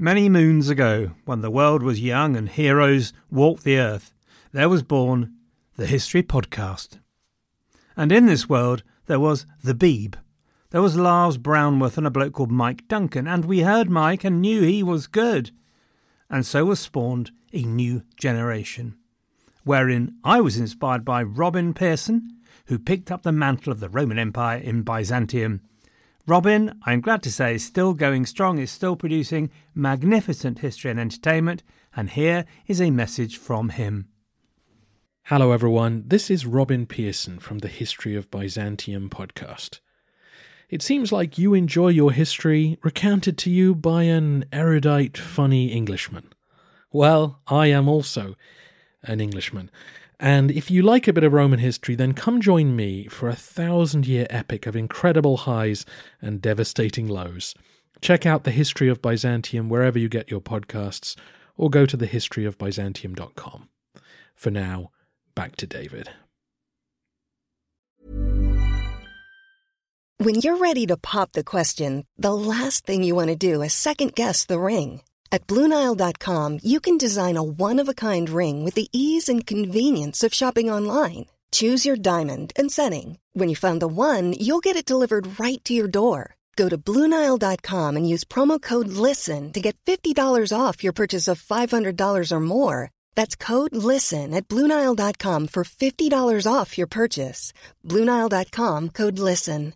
Many moons ago, when the world was young and heroes walked the earth, there was born the History Podcast. And in this world, there was the Beeb. There was Lars Brownworth and a bloke called Mike Duncan, and we heard Mike and knew he was good. And so was spawned a new generation, wherein I was inspired by Robin Pearson, who picked up the mantle of the Roman Empire in Byzantium. Robin, I'm glad to say, is still going strong, is still producing magnificent history and entertainment, and here is a message from him. Hello everyone, this is Robin Pearson from the History of Byzantium podcast. It seems like you enjoy your history recounted to you by an erudite, funny Englishman. Well, I am also an Englishman. And if you like a bit of Roman history, then come join me for a 1,000-year epic of incredible highs and devastating lows. Check out The History of Byzantium wherever you get your podcasts, or go to thehistoryofbyzantium.com. For now, back to David. When you're ready to pop the question, the last thing you want to do is second-guess the ring. At BlueNile.com, you can design a one-of-a-kind ring with the ease and convenience of shopping online. Choose your diamond and setting. When you find the one, you'll get it delivered right to your door. Go to BlueNile.com and use promo code LISTEN to get $50 off your purchase of $500 or more. That's code LISTEN at BlueNile.com for $50 off your purchase. BlueNile.com, code LISTEN.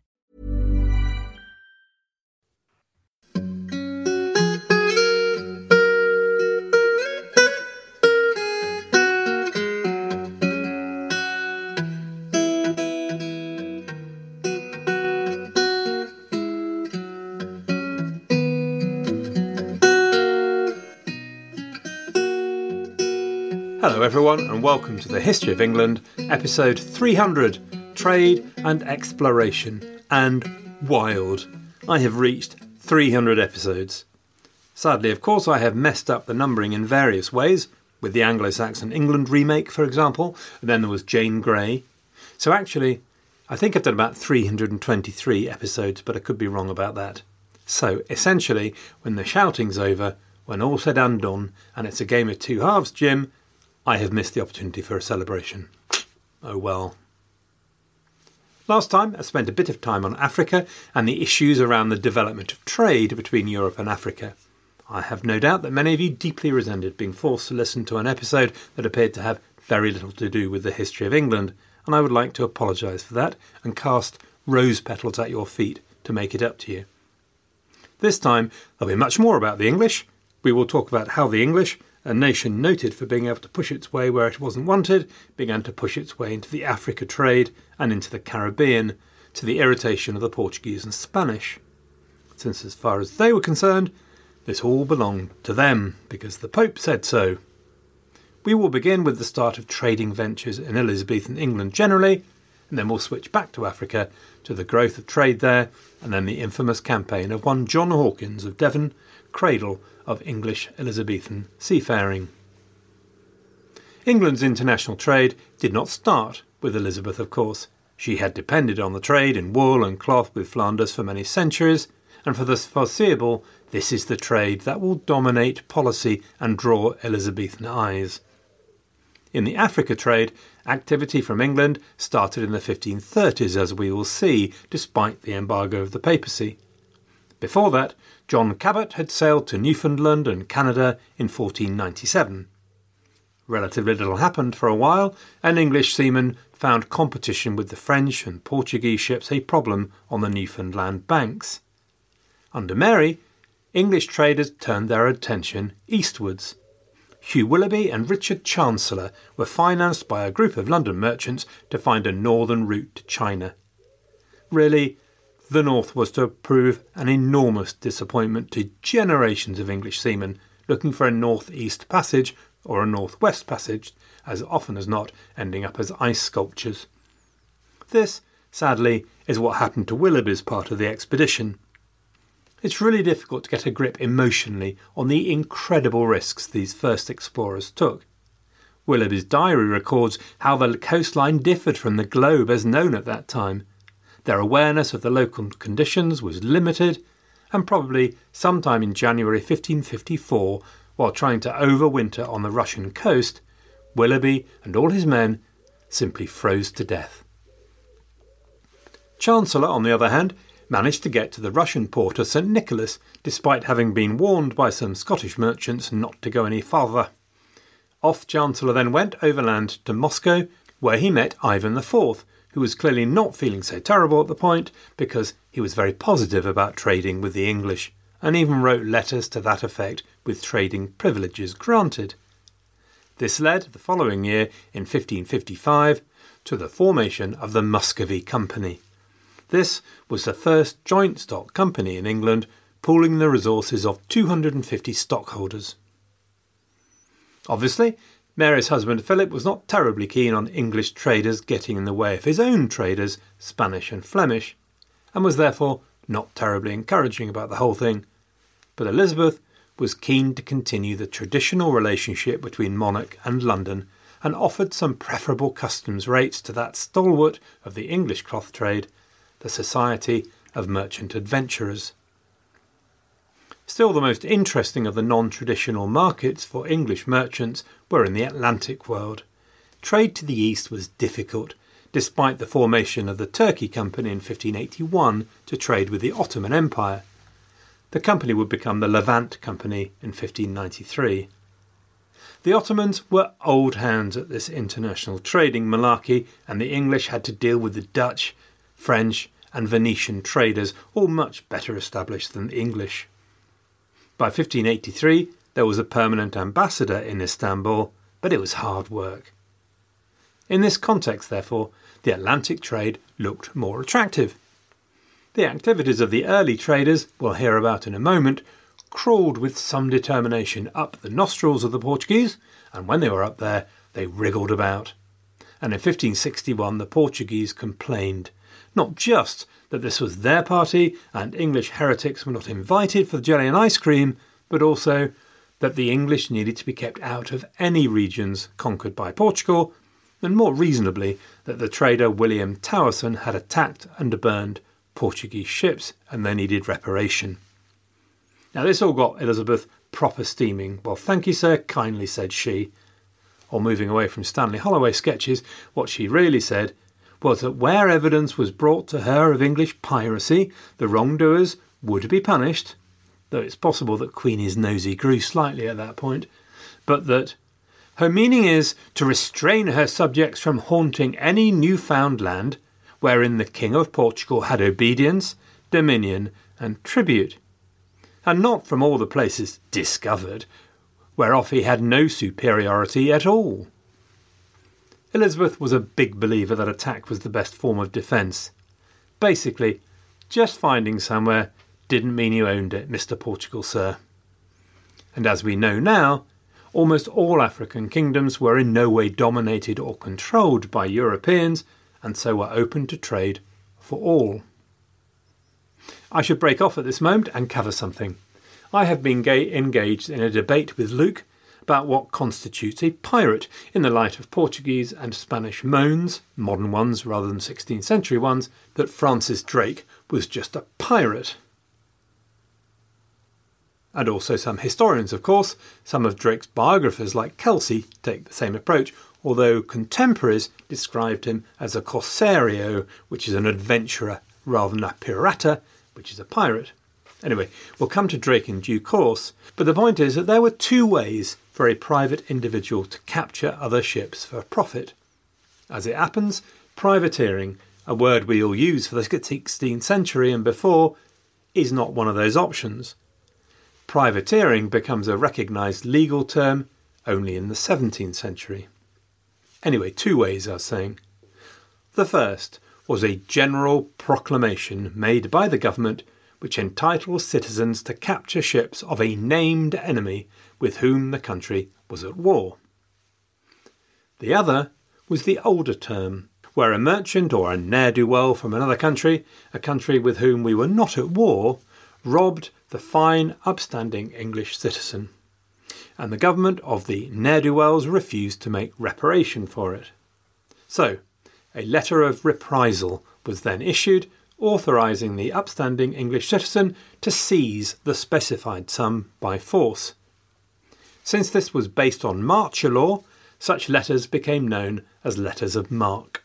Hello everyone and welcome to the History of England, episode 300, Trade and Exploration and Wild. I have reached 300 episodes. Sadly, of course, I have messed up the numbering in various ways, with the Anglo-Saxon England remake, for example, and then there was Jane Grey. So actually, I think I've done about 323 episodes, but I could be wrong about that. So, essentially, when the shouting's over, when all said and done, and it's a game of two halves, Jim, I have missed the opportunity for a celebration. Oh well. Last time I spent a bit of time on Africa and the issues around the development of trade between Europe and Africa. I have no doubt that many of you deeply resented being forced to listen to an episode that appeared to have very little to do with the history of England, and I would like to apologise for that and cast rose petals at your feet to make it up to you. This time there'll be much more about the English. We will talk about how the English, a nation noted for being able to push its way where it wasn't wanted, began to push its way into the Africa trade and into the Caribbean, to the irritation of the Portuguese and Spanish. Since as far as they were concerned, this all belonged to them, because the Pope said so. We will begin with the start of trading ventures in Elizabethan England generally, and then we'll switch back to Africa, to the growth of trade there, and then the infamous campaign of one John Hawkins of Devon, cradle of English Elizabethan seafaring. England's international trade did not start with Elizabeth, of course. She had depended on the trade in wool and cloth with Flanders for many centuries, and for the foreseeable, this is the trade that will dominate policy and draw Elizabethan eyes. In the Africa trade, activity from England started in the 1530s, as we will see, despite the embargo of the papacy. Before that, John Cabot had sailed to Newfoundland and Canada in 1497. Relatively little happened for a while, and English seamen found competition with the French and Portuguese ships a problem on the Newfoundland banks. Under Mary, English traders turned their attention eastwards. Hugh Willoughby and Richard Chancellor were financed by a group of London merchants to find a northern route to China. Really, the north was to prove an enormous disappointment to generations of English seamen looking for a north-east passage or a north-west passage, as often as not ending up as ice sculptures. This, sadly, is what happened to Willoughby's part of the expedition. It's really difficult to get a grip emotionally on the incredible risks these first explorers took. Willoughby's diary records how the coastline differed from the globe as known at that time. Their awareness of the local conditions was limited, and probably sometime in January 1554, while trying to overwinter on the Russian coast, Willoughby and all his men simply froze to death. Chancellor, on the other hand, managed to get to the Russian port of St. Nicholas, despite having been warned by some Scottish merchants not to go any farther. Off Chancellor then went overland to Moscow, where he met Ivan IV, who was clearly not feeling so terrible at the point because he was very positive about trading with the English, and even wrote letters to that effect with trading privileges granted. This led, the following year, in 1555, to the formation of the Muscovy Company. This was the first joint stock company in England, pooling the resources of 250 stockholders. Obviously, Mary's husband Philip was not terribly keen on English traders getting in the way of his own traders, Spanish and Flemish, and was therefore not terribly encouraging about the whole thing. But Elizabeth was keen to continue the traditional relationship between monarch and London, and offered some preferable customs rates to that stalwart of the English cloth trade, the Society of Merchant Adventurers. Still, the most interesting of the non-traditional markets for English merchants were in the Atlantic world. Trade to the east was difficult, despite the formation of the Turkey Company in 1581 to trade with the Ottoman Empire. The company would become the Levant Company in 1593. The Ottomans were old hands at this international trading malarkey, and the English had to deal with the Dutch, French and Venetian traders, all much better established than the English. By 1583 there was a permanent ambassador in Istanbul, but it was hard work. In this context, therefore, the Atlantic trade looked more attractive. The activities of the early traders, we'll hear about in a moment, crawled with some determination up the nostrils of the Portuguese, and when they were up there, they wriggled about. And in 1561 the Portuguese complained, not just that this was their party and English heretics were not invited for the jelly and ice cream, but also that the English needed to be kept out of any regions conquered by Portugal, and more reasonably that the trader William Towerson had attacked and burned Portuguese ships and they needed reparation. Now this all got Elizabeth proper steaming. "Well, thank you, sir," kindly said she. Or moving away from Stanley Holloway sketches, what she really said was that where evidence was brought to her of English piracy, the wrongdoers would be punished, though it's possible that Queenie's nosy grew slightly at that point, but that her meaning is to restrain her subjects from haunting any newfound land wherein the King of Portugal had obedience, dominion and tribute, and not from all the places discovered, whereof he had no superiority at all. Elizabeth was a big believer that attack was the best form of defence. Basically, just finding somewhere didn't mean you owned it, Mr. Portugal, sir. And as we know now, almost all African kingdoms were in no way dominated or controlled by Europeans, and so were open to trade for all. I should break off at this moment and cover something. I have been engaged in a debate with Luke about what constitutes a pirate in the light of Portuguese and Spanish moans, modern ones rather than 16th century ones, that Francis Drake was just a pirate. And also some historians, of course, some of Drake's biographers like Kelsey take the same approach, although contemporaries described him as a corsario, which is an adventurer, rather than a pirata, which is a pirate. Anyway, we'll come to Drake in due course, but the point is that there were two ways for a private individual to capture other ships for profit. As it happens, privateering, a word we all use for the 16th century and before, is not one of those options. Privateering becomes a recognised legal term only in the 17th century. Anyway, two ways, I was saying. The first was a general proclamation made by the government which entitles citizens to capture ships of a named enemy with whom the country was at war. The other was the older term, where a merchant or a ne'er-do-well from another country, a country with whom we were not at war, robbed the fine, upstanding English citizen, and the government of the ne'er-do-wells refused to make reparation for it. So, a letter of reprisal was then issued, authorising the upstanding English citizen to seize the specified sum by force. Since this was based on martial law, such letters became known as letters of marque.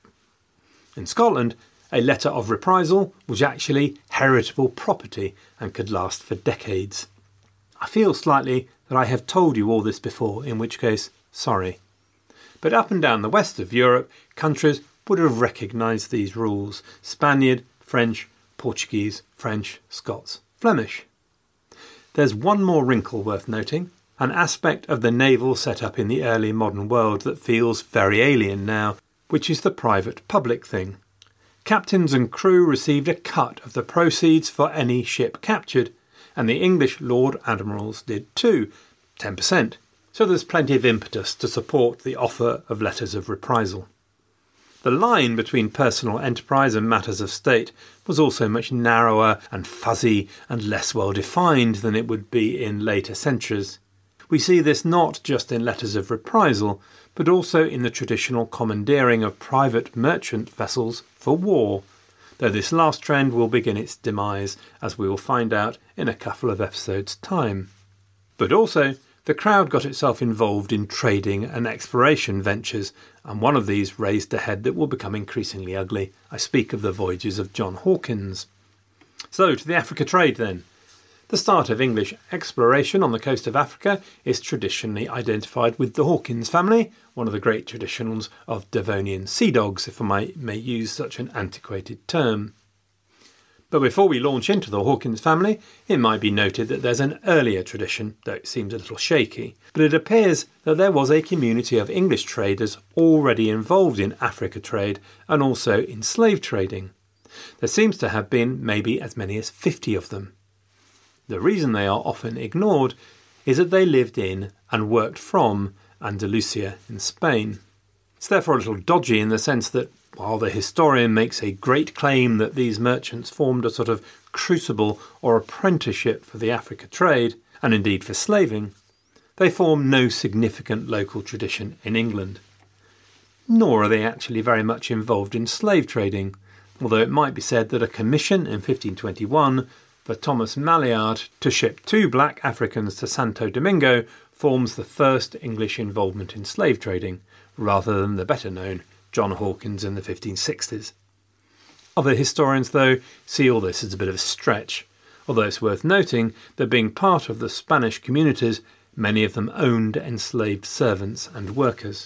In Scotland, a letter of reprisal was actually heritable property and could last for decades. I feel slightly that I have told you all this before, in which case, sorry. But up and down the west of Europe, countries would have recognised these rules: Spaniard, French, Portuguese, French, Scots, Flemish. There's one more wrinkle worth noting, an aspect of the naval setup in the early modern world that feels very alien now, which is the private-public thing. Captains and crew received a cut of the proceeds for any ship captured, and the English Lord Admirals did too, 10%. So there's plenty of impetus to support the offer of letters of reprisal. The line between personal enterprise and matters of state was also much narrower and fuzzy and less well defined than it would be in later centuries. We see this not just in letters of reprisal, but also in the traditional commandeering of private merchant vessels for war, though this last trend will begin its demise, as we will find out in a couple of episodes' time. But also, the crowd got itself involved in trading and exploration ventures, and one of these raised a head that will become increasingly ugly. I speak of the voyages of John Hawkins. So, to the Africa trade then. The start of English exploration on the coast of Africa is traditionally identified with the Hawkins family, one of the great traditions of Devonian sea dogs, if I may use such an antiquated term. But before we launch into the Hawkins family, it might be noted that there's an earlier tradition, though it seems a little shaky. But it appears that there was a community of English traders already involved in Africa trade and also in slave trading. There seems to have been maybe as many as 50 of them. The reason they are often ignored is that they lived in and worked from Andalusia in Spain. It's therefore a little dodgy in the sense that while the historian makes a great claim that these merchants formed a sort of crucible or apprenticeship for the Africa trade, and indeed for slaving, they form no significant local tradition in England. Nor are they actually very much involved in slave trading, although it might be said that a commission in 1521 for Thomas Maillard to ship 2 black Africans to Santo Domingo forms the first English involvement in slave trading, rather than the better-known John Hawkins in the 1560s. Other historians, though, see all this as a bit of a stretch, although it's worth noting that being part of the Spanish communities, many of them owned enslaved servants and workers.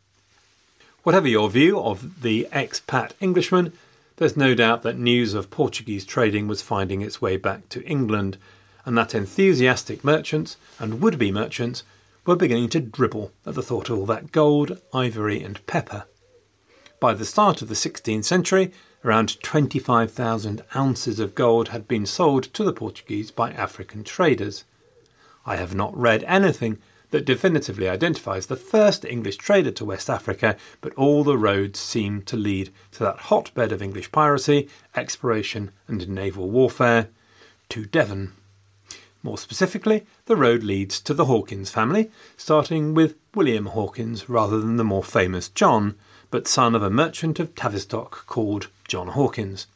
Whatever your view of the expat Englishman, there's no doubt that news of Portuguese trading was finding its way back to England, and that enthusiastic merchants and would-be merchants were beginning to dribble at the thought of all that gold, ivory and pepper. By the start of the 16th century, around 25,000 ounces of gold had been sold to the Portuguese by African traders. I have not read anything that definitively identifies the first English trader to West Africa, but all the roads seem to lead to that hotbed of English piracy, exploration and naval warfare, to Devon. More specifically, the road leads to the Hawkins family, starting with William Hawkins rather than the more famous John, but son of a merchant of Tavistock called John Hawkins.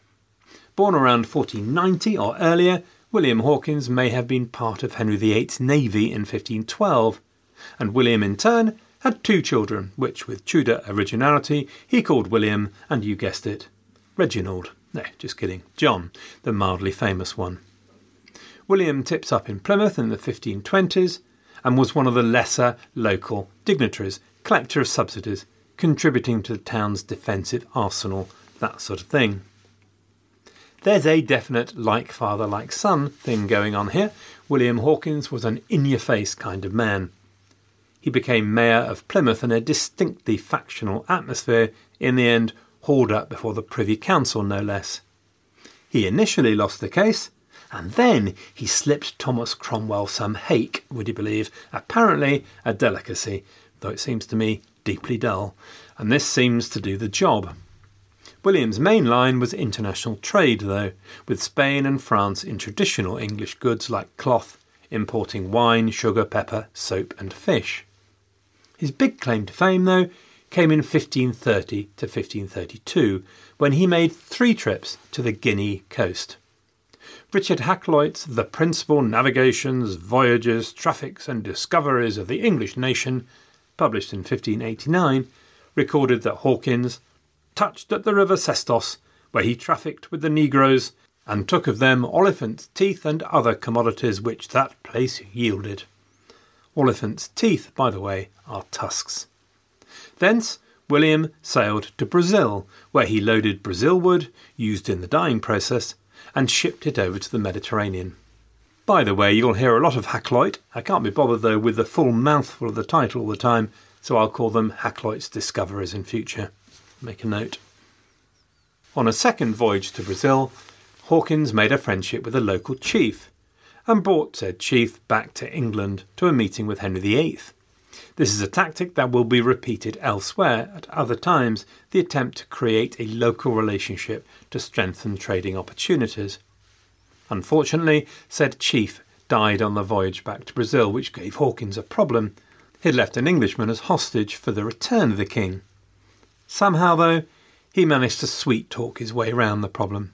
Born around 1490 or earlier, William Hawkins may have been part of Henry VIII's navy in 1512, and William in turn had 2 children, which with Tudor originality he called William and, you guessed it, Reginald. No, just kidding, John, the mildly famous one. William tips up in Plymouth in the 1520s and was one of the lesser local dignitaries, collector of subsidies, contributing to the town's defensive arsenal, that sort of thing. There's a definite like-father, like-son thing going on here. William Hawkins was an in-your-face kind of man. He became mayor of Plymouth in a distinctly factional atmosphere, in the end hauled up before the Privy Council no less. He initially lost the case, and then he slipped Thomas Cromwell some hake, would you believe, apparently a delicacy, though it seems to me deeply dull, and this seems to do the job. William's main line was international trade, though, with Spain and France in traditional English goods like cloth, importing wine, sugar, pepper, soap and fish. His big claim to fame, though, came in 1530 to 1532, when he made 3 trips to the Guinea coast. Richard Hakluyt's The Principal Navigations, Voyages, Traffics and Discoveries of the English Nation, published in 1589, recorded that Hawkins touched at the river Sestos, where he trafficked with the negroes, and took of them oliphants' teeth and other commodities which that place yielded. Oliphants' teeth, by the way, are tusks. Thence William sailed to Brazil, where he loaded Brazil wood, used in the dyeing process, and shipped it over to the Mediterranean. By the way, you'll hear a lot of Hakluyt. I can't be bothered, though, with the full mouthful of the title all the time, so I'll call them Hakluyt's Discoveries in future. Make a note. On a second voyage to Brazil, Hawkins made a friendship with a local chief, and brought said chief back to England to a meeting with Henry VIII. This is a tactic that will be repeated elsewhere at other times, the attempt to create a local relationship to strengthen trading opportunities. Unfortunately, said chief died on the voyage back to Brazil, which gave Hawkins a problem. He had left an Englishman as hostage for the return of the king. Somehow, though, he managed to sweet-talk his way round the problem.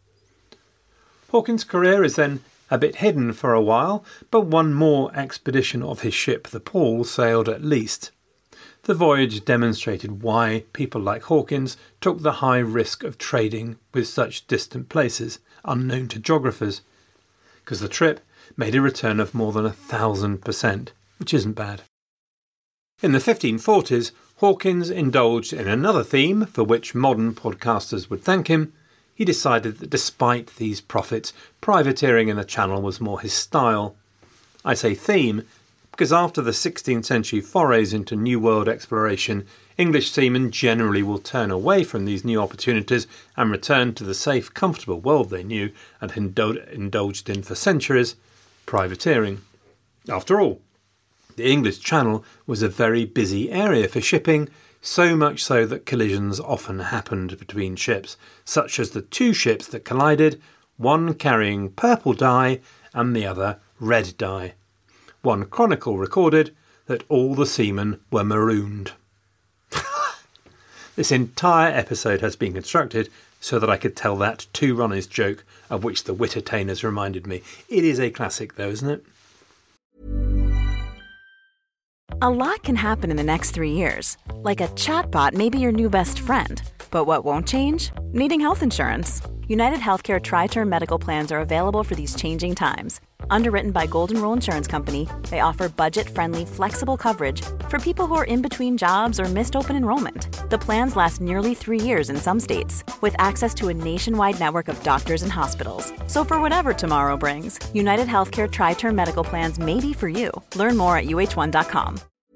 Hawkins' career is then a bit hidden for a while, but one more expedition of his ship, the Paul, sailed at least. The voyage demonstrated why people like Hawkins took the high risk of trading with such distant places, unknown to geographers, because the trip made a return of more than 1,000%, which isn't bad. In the 1540s, Hawkins indulged in another theme for which modern podcasters would thank him. He decided that despite these profits, privateering in the Channel was more his style. I say theme because after the 16th century forays into New World exploration, English seamen generally will turn away from these new opportunities and return to the safe, comfortable world they knew and indulged in for centuries, privateering. After all, the English Channel was a very busy area for shipping, so much so that collisions often happened between ships, such as the 2 ships that collided, one carrying purple dye and the other red dye. One chronicle recorded that all the seamen were marooned. This entire episode has been constructed so that I could tell that 2 Ronnies joke, of which the Wit-A-tainers reminded me. It is a classic though, isn't it? A lot can happen in the next 3 years. Like a chatbot may be your new best friend. But what won't change? Needing health insurance. United Healthcare Tri-Term Medical Plans are available for these changing times. Underwritten by Golden Rule Insurance Company, they offer budget-friendly, flexible coverage for people who are in between jobs or missed open enrollment. The plans last nearly 3 years in some states, with access to a nationwide network of doctors and hospitals. So for whatever tomorrow brings, United Healthcare Tri-Term Medical Plans may be for you. Learn more at uh1.com.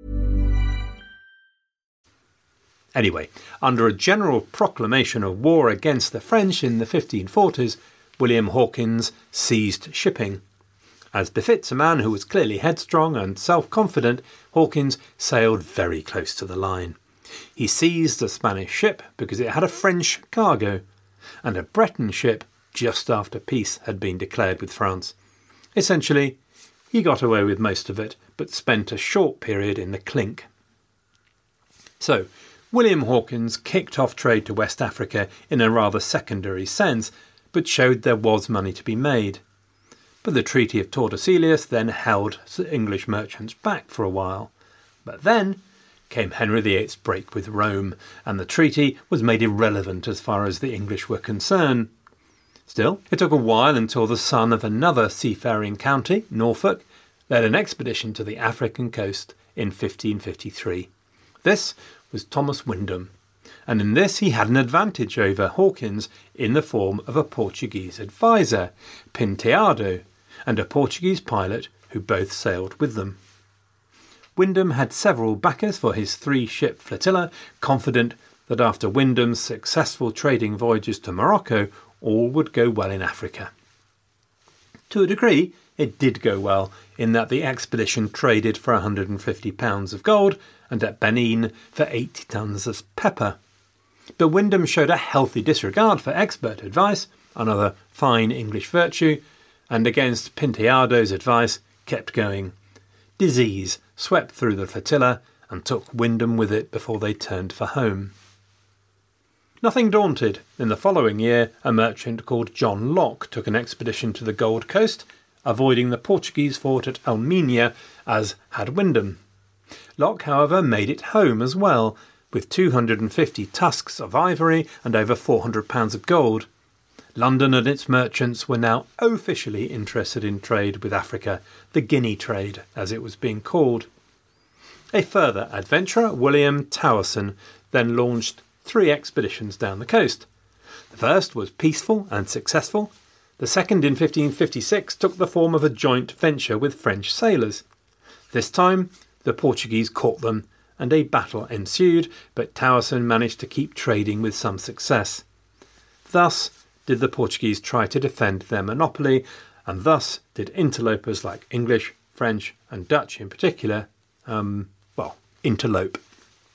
Anyway, under a general proclamation of war against the French in the 1540s, William Hawkins seized shipping. As befits a man who was clearly headstrong and self-confident, Hawkins sailed very close to the line. He seized a Spanish ship because it had a French cargo, and a Breton ship just after peace had been declared with France. Essentially, he got away with most of it, but spent a short period in the clink. So, William Hawkins kicked off trade to West Africa in a rather secondary sense, but showed there was money to be made. But the Treaty of Tordesillas then held English merchants back for a while. But then came Henry VIII's break with Rome, and the treaty was made irrelevant as far as the English were concerned. Still, it took a while until the son of another seafaring county, Norfolk, led an expedition to the African coast in 1553. This was Thomas Windham, and in this he had an advantage over Hawkins in the form of a Portuguese advisor, Penteado, and a Portuguese pilot who both sailed with them. Windham had several backers for his 3-ship flotilla, confident that after Windham's successful trading voyages to Morocco, all would go well in Africa. To a degree, it did go well, in that the expedition traded for £150 of gold and at Benin for 80 tons of pepper. But Windham showed a healthy disregard for expert advice, another fine English virtue, and against Penteado's advice kept going. Disease swept through the flotilla, and took Wyndham with it before they turned for home. Nothing daunted, in the following year a merchant called John Locke took an expedition to the Gold Coast, avoiding the Portuguese fort at Elmina, as had Wyndham. Locke, however, made it home as well, with 250 tusks of ivory and over £400 of gold. London and its merchants were now officially interested in trade with Africa, the Guinea trade, as it was being called. A further adventurer, William Towerson, then launched 3 expeditions down the coast. The first was peaceful and successful. The second, in 1556, took the form of a joint venture with French sailors. This time, the Portuguese caught them, and a battle ensued, but Towerson managed to keep trading with some success. Thus did the Portuguese try to defend their monopoly, and thus did interlopers like English, French, and Dutch in particular, interlope.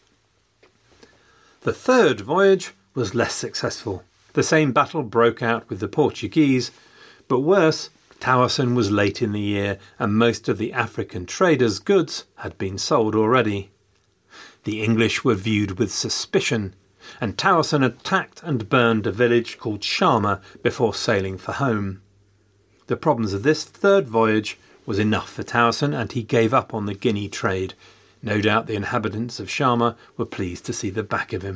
The third voyage was less successful. The same battle broke out with the Portuguese, but worse, Towerson was late in the year and most of the African traders' goods had been sold already. The English were viewed with suspicion, and Towerson attacked and burned a village called Sharma before sailing for home. The problems of this third voyage was enough for Towerson, and he gave up on the Guinea trade. No doubt the inhabitants of Sharma were pleased to see the back of him.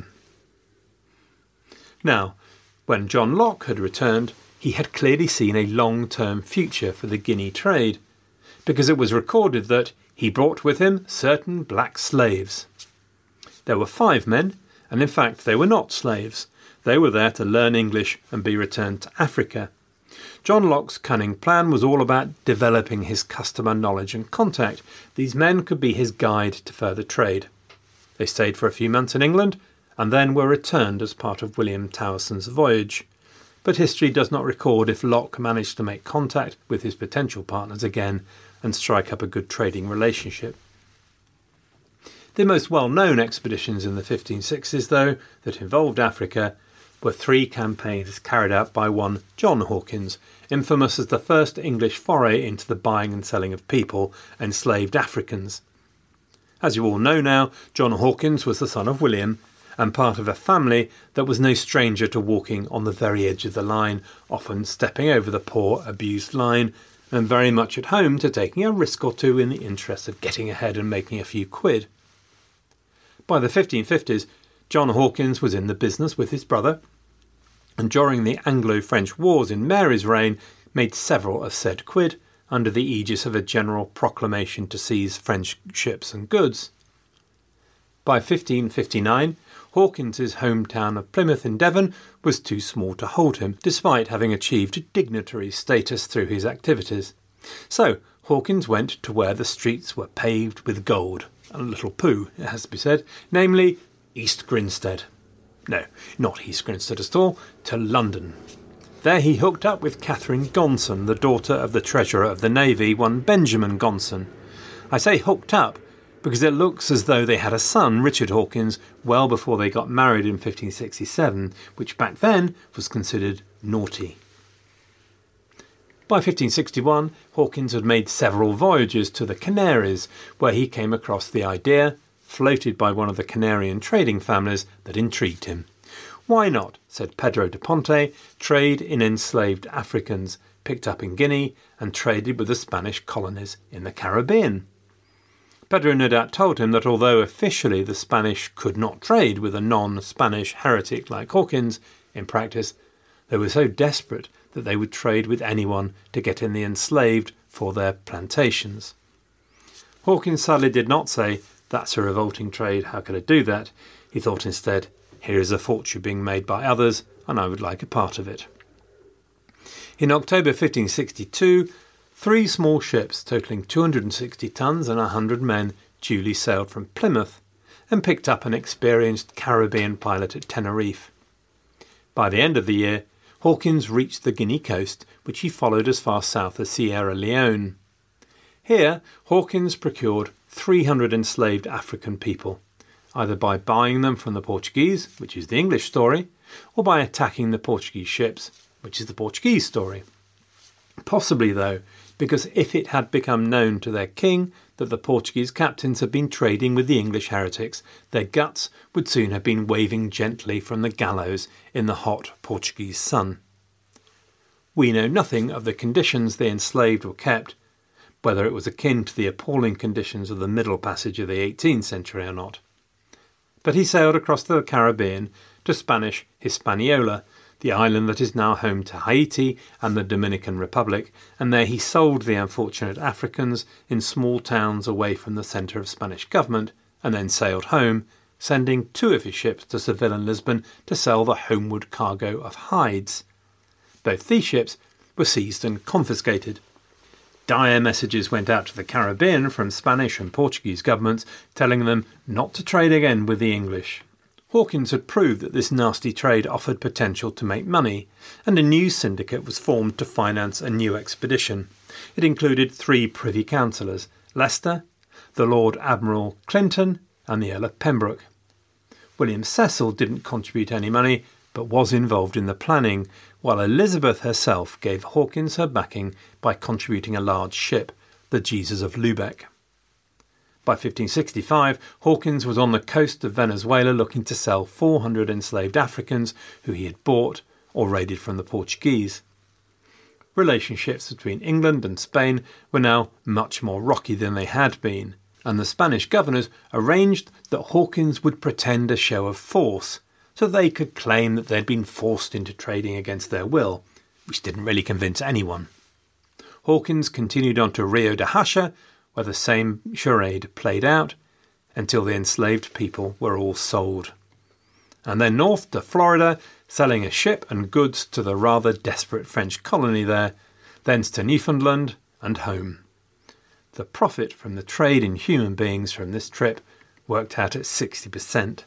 Now, when John Locke had returned, he had clearly seen a long-term future for the Guinea trade, because it was recorded that he brought with him certain black slaves. There were 5 men, and in fact they were not slaves. They were there to learn English and be returned to Africa. John Locke's cunning plan was all about developing his customer knowledge and contact. These men could be his guide to further trade. They stayed for a few months in England, and then were returned as part of William Towerson's voyage. But history does not record if Locke managed to make contact with his potential partners again and strike up a good trading relationship. The most well-known expeditions in the 1560s, though, that involved Africa were 3 campaigns carried out by one John Hawkins, infamous as the first English foray into the buying and selling of people, enslaved Africans. As you all know now, John Hawkins was the son of William, and part of a family that was no stranger to walking on the very edge of the line, often stepping over the poor, abused line, and very much at home to taking a risk or two in the interest of getting ahead and making a few quid. By the 1550s, John Hawkins was in the business with his brother, and during the Anglo-French Wars in Mary's reign made several of said quid under the aegis of a general proclamation to seize French ships and goods. By 1559, Hawkins's hometown of Plymouth in Devon was too small to hold him, despite having achieved dignitary status through his activities. So Hawkins went to where the streets were paved with gold, a little poo, it has to be said, namely East Grinstead. No, not East Grinstead at all, to London. There he hooked up with Catherine Gonson, the daughter of the Treasurer of the Navy, one Benjamin Gonson. I say hooked up because it looks as though they had a son, Richard Hawkins, well before they got married in 1567, which back then was considered naughty. By 1561, Hawkins had made several voyages to the Canaries, where he came across the idea, floated by one of the Canarian trading families, that intrigued him. Why not, said Pedro de Ponte, trade in enslaved Africans picked up in Guinea and traded with the Spanish colonies in the Caribbean? Pedro no doubt told him that although officially the Spanish could not trade with a non-Spanish heretic like Hawkins, in practice they were so desperate that they would trade with anyone to get in the enslaved for their plantations. Hawkins sadly did not say, "That's a revolting trade, how could I do that?" He thought instead, "Here is a fortune being made by others, and I would like a part of it." In October 1562, 3 small ships totalling 260 tons and 100 men duly sailed from Plymouth and picked up an experienced Caribbean pilot at Tenerife. By the end of the year, Hawkins reached the Guinea coast, which he followed as far south as Sierra Leone. Here, Hawkins procured 300 enslaved African people, either by buying them from the Portuguese, which is the English story, or by attacking the Portuguese ships, which is the Portuguese story. Possibly, though, because if it had become known to their king that the Portuguese captains had been trading with the English heretics, their guts would soon have been waving gently from the gallows in the hot Portuguese sun. We know nothing of the conditions the enslaved were kept, whether it was akin to the appalling conditions of the Middle Passage of the 18th century or not. But he sailed across the Caribbean to Spanish Hispaniola, the island that is now home to Haiti and the Dominican Republic, and there he sold the unfortunate Africans in small towns away from the centre of Spanish government, and then sailed home, sending 2 of his ships to Seville and Lisbon to sell the homeward cargo of hides. Both these ships were seized and confiscated. Dire messages went out to the Caribbean from Spanish and Portuguese governments telling them not to trade again with the English. Hawkins had proved that this nasty trade offered potential to make money, and a new syndicate was formed to finance a new expedition. It included 3 Privy Councillors, Leicester, the Lord Admiral Clinton, and the Earl of Pembroke. William Cecil didn't contribute any money, but was involved in the planning, while Elizabeth herself gave Hawkins her backing by contributing a large ship, the Jesus of Lubeck. By 1565, Hawkins was on the coast of Venezuela looking to sell 400 enslaved Africans who he had bought or raided from the Portuguese. Relationships between England and Spain were now much more rocky than they had been, and the Spanish governors arranged that Hawkins would pretend a show of force so they could claim that they'd been forced into trading against their will, which didn't really convince anyone. Hawkins continued on to Rio de Janeiro, where the same charade played out until the enslaved people were all sold. And then north to Florida, selling a ship and goods to the rather desperate French colony there, thence to Newfoundland and home. The profit from the trade in human beings from this trip worked out at 60%.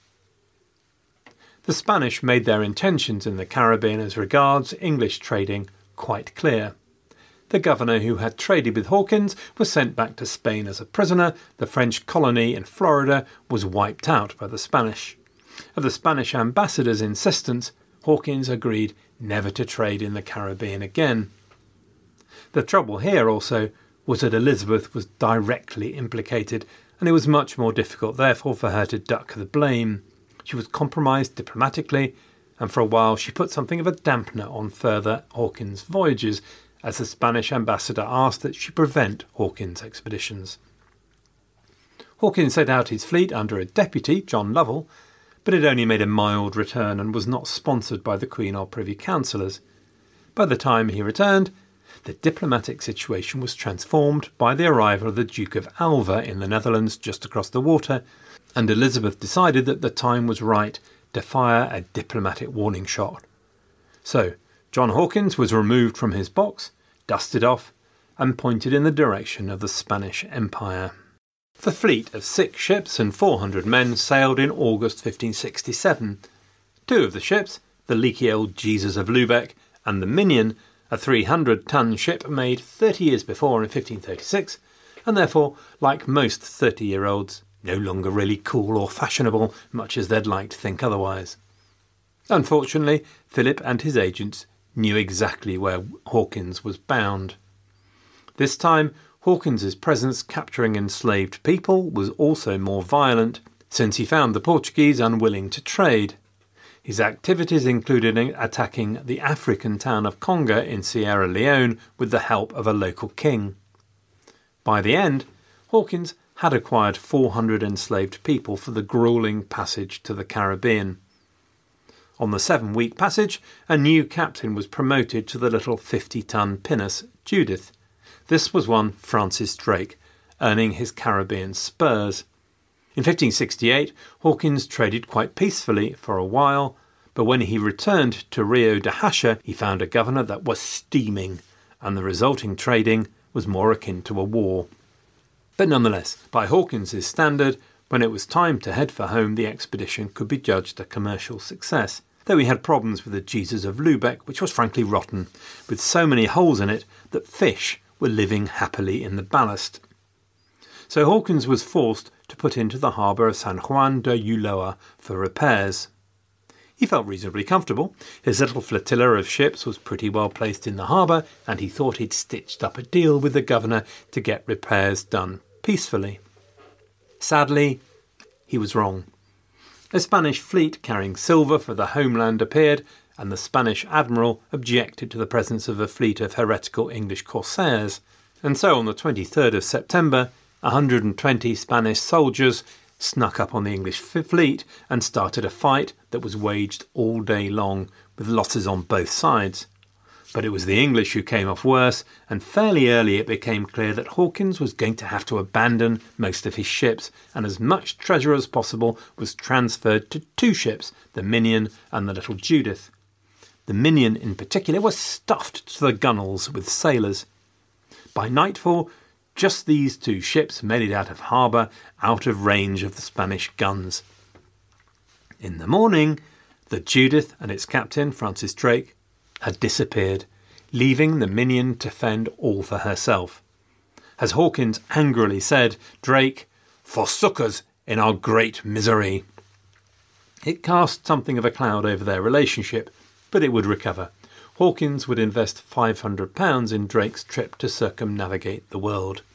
The Spanish made their intentions in the Caribbean as regards English trading quite clear. The governor who had traded with Hawkins was sent back to Spain as a prisoner. The French colony in Florida was wiped out by the Spanish. At the Spanish ambassador's insistence, Hawkins agreed never to trade in the Caribbean again. The trouble here also was that Elizabeth was directly implicated, and it was much more difficult therefore for her to duck the blame. She was compromised diplomatically, and for a while she put something of a dampener on further Hawkins voyages, as the Spanish ambassador asked that she prevent Hawkins' expeditions. Hawkins set out his fleet under a deputy, John Lovell, but it only made a mild return and was not sponsored by the Queen or Privy Councillors. By the time he returned, the diplomatic situation was transformed by the arrival of the Duke of Alva in the Netherlands just across the water, and Elizabeth decided that the time was right to fire a diplomatic warning shot. So, John Hawkins was removed from his box, dusted off, and pointed in the direction of the Spanish Empire. The fleet of 6 ships and 400 men sailed in August 1567. 2 of the ships, the leaky old Jesus of Lubeck and the Minion, a 300-ton ship made 30 years before in 1536, and therefore, like most 30-year-olds, no longer really cool or fashionable, much as they'd like to think otherwise. Unfortunately, Philip and his agents knew exactly where Hawkins was bound. This time, Hawkins's presence capturing enslaved people was also more violent, since he found the Portuguese unwilling to trade. His activities included attacking the African town of Conga in Sierra Leone with the help of a local king. By the end, Hawkins had acquired 400 enslaved people for the gruelling passage to the Caribbean. On the 7-week passage, a new captain was promoted to the little 50-ton pinnace Judith. This was one Francis Drake, earning his Caribbean spurs. In 1568, Hawkins traded quite peacefully for a while, but when he returned to Rio de Janeiro, he found a governor that was steaming, and the resulting trading was more akin to a war. But nonetheless, by Hawkins's standard, when it was time to head for home, the expedition could be judged a commercial success, though he had problems with the Jesus of Lubeck, which was frankly rotten, with so many holes in it that fish were living happily in the ballast. So Hawkins was forced to put into the harbour of San Juan de Ulloa for repairs. He felt reasonably comfortable. His little flotilla of ships was pretty well placed in the harbour, and he thought he'd stitched up a deal with the governor to get repairs done peacefully. Sadly, he was wrong. A Spanish fleet carrying silver for the homeland appeared, and the Spanish admiral objected to the presence of a fleet of heretical English corsairs. And so on the 23rd of September, 120 Spanish soldiers snuck up on the English fleet and started a fight that was waged all day long, with losses on both sides. But it was the English who came off worse, and fairly early it became clear that Hawkins was going to have to abandon most of his ships, and as much treasure as possible was transferred to two ships, the Minion and the Little Judith. The Minion in particular was stuffed to the gunwales with sailors. By nightfall, just these two ships made it out of harbour, out of range of the Spanish guns. In the morning, the Judith and its captain, Francis Drake, had disappeared, leaving the Minion to fend all for herself. As Hawkins angrily said, Drake forsook us in our great misery. It cast something of a cloud over their relationship, but it would recover. Hawkins would invest £500 in Drake's trip to circumnavigate the world.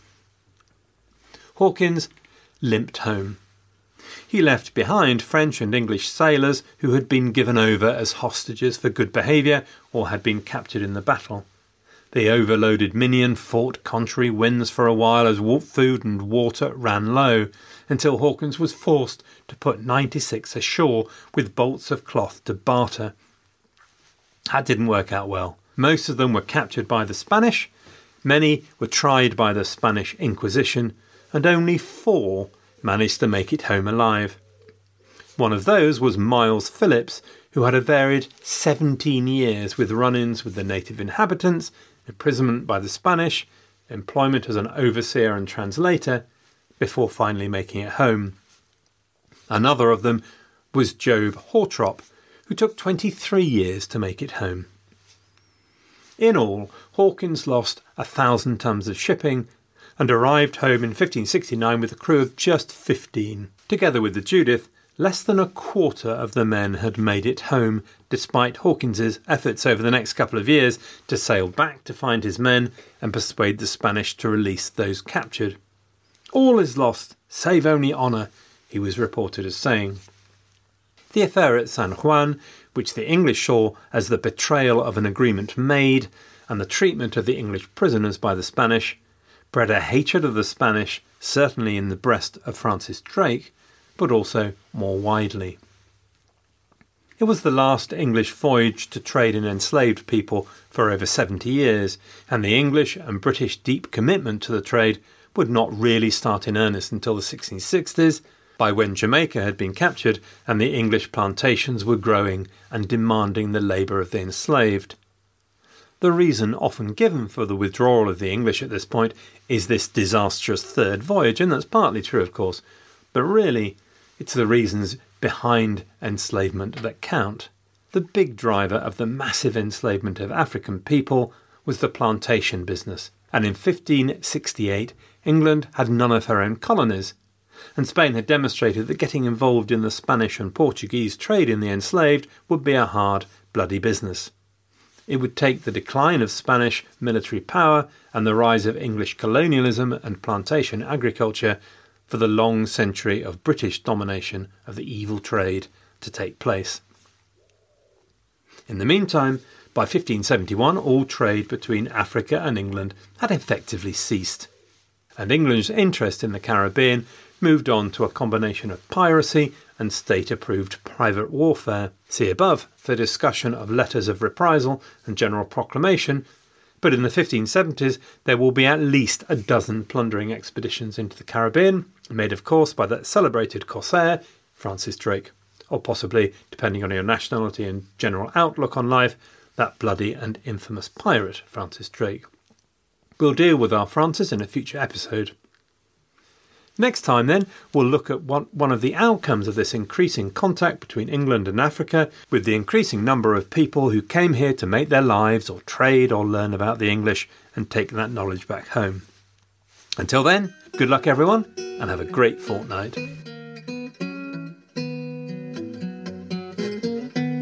Hawkins limped home. He left behind French and English sailors who had been given over as hostages for good behaviour or had been captured in the battle. The overloaded Minion fought contrary winds for a while as food and water ran low, until Hawkins was forced to put 96 ashore with bolts of cloth to barter. That didn't work out well. Most of them were captured by the Spanish, many were tried by the Spanish Inquisition, and only 4 managed to make it home alive. One of those was Miles Phillips, who had a varied 17 years with run-ins with the native inhabitants, imprisonment by the Spanish, employment as an overseer and translator, before finally making it home. Another of them was Job Hortrop, who took 23 years to make it home. In all, Hawkins lost 1,000 tons of shipping and arrived home in 1569 with a crew of just 15. Together with the Judith, less than a quarter of the men had made it home, despite Hawkins's efforts over the next couple of years to sail back to find his men and persuade the Spanish to release those captured. All is lost, save only honour, he was reported as saying. The affair at San Juan, which the English saw as the betrayal of an agreement made, and the treatment of the English prisoners by the Spanish, bred a hatred of the Spanish, certainly in the breast of Francis Drake, but also more widely. It was the last English voyage to trade in enslaved people for over 70 years, and the English and British deep commitment to the trade would not really start in earnest until the 1660s, by when Jamaica had been captured and the English plantations were growing and demanding the labour of the enslaved. The reason often given for the withdrawal of the English at this point is this disastrous third voyage, and that's partly true, of course, but really it's the reasons behind enslavement that count. The big driver of the massive enslavement of African people was the plantation business, and in 1568 England had none of her own colonies, and Spain had demonstrated that getting involved in the Spanish and Portuguese trade in the enslaved would be a hard, bloody business. It would take the decline of Spanish military power and the rise of English colonialism and plantation agriculture for the long century of British domination of the evil trade to take place. In the meantime, by 1571, all trade between Africa and England had effectively ceased, and England's interest in the Caribbean moved on to a combination of piracy and state-approved private warfare. See above for discussion of letters of reprisal and general proclamation, but in the 1570s there will be at least a dozen plundering expeditions into the Caribbean, made of course by that celebrated corsair, Francis Drake, or possibly, depending on your nationality and general outlook on life, that bloody and infamous pirate, Francis Drake. We'll deal with our Francis in a future episode. Next time, then, we'll look at one of the outcomes of this increasing contact between England and Africa, with the increasing number of people who came here to make their lives or trade or learn about the English and take that knowledge back home. Until then, good luck everyone, and have a great fortnight.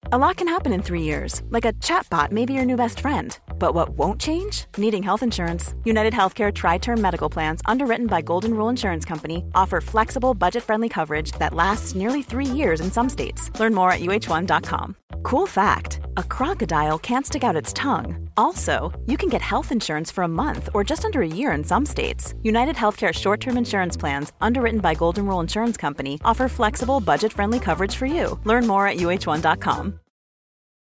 A lot can happen in 3 years, like a chatbot may be your new best friend. But what won't change? Needing health insurance. United Healthcare Tri-Term Medical Plans, underwritten by Golden Rule Insurance Company, offer flexible, budget-friendly coverage that lasts nearly 3 years in some states. Learn more at uh1.com. Cool fact, a crocodile can't stick out its tongue. Also, you can get health insurance for a month or just under a year in some states. United Healthcare short-term insurance plans, underwritten by Golden Rule Insurance Company, offer flexible, budget-friendly coverage for you. Learn more at uh1.com.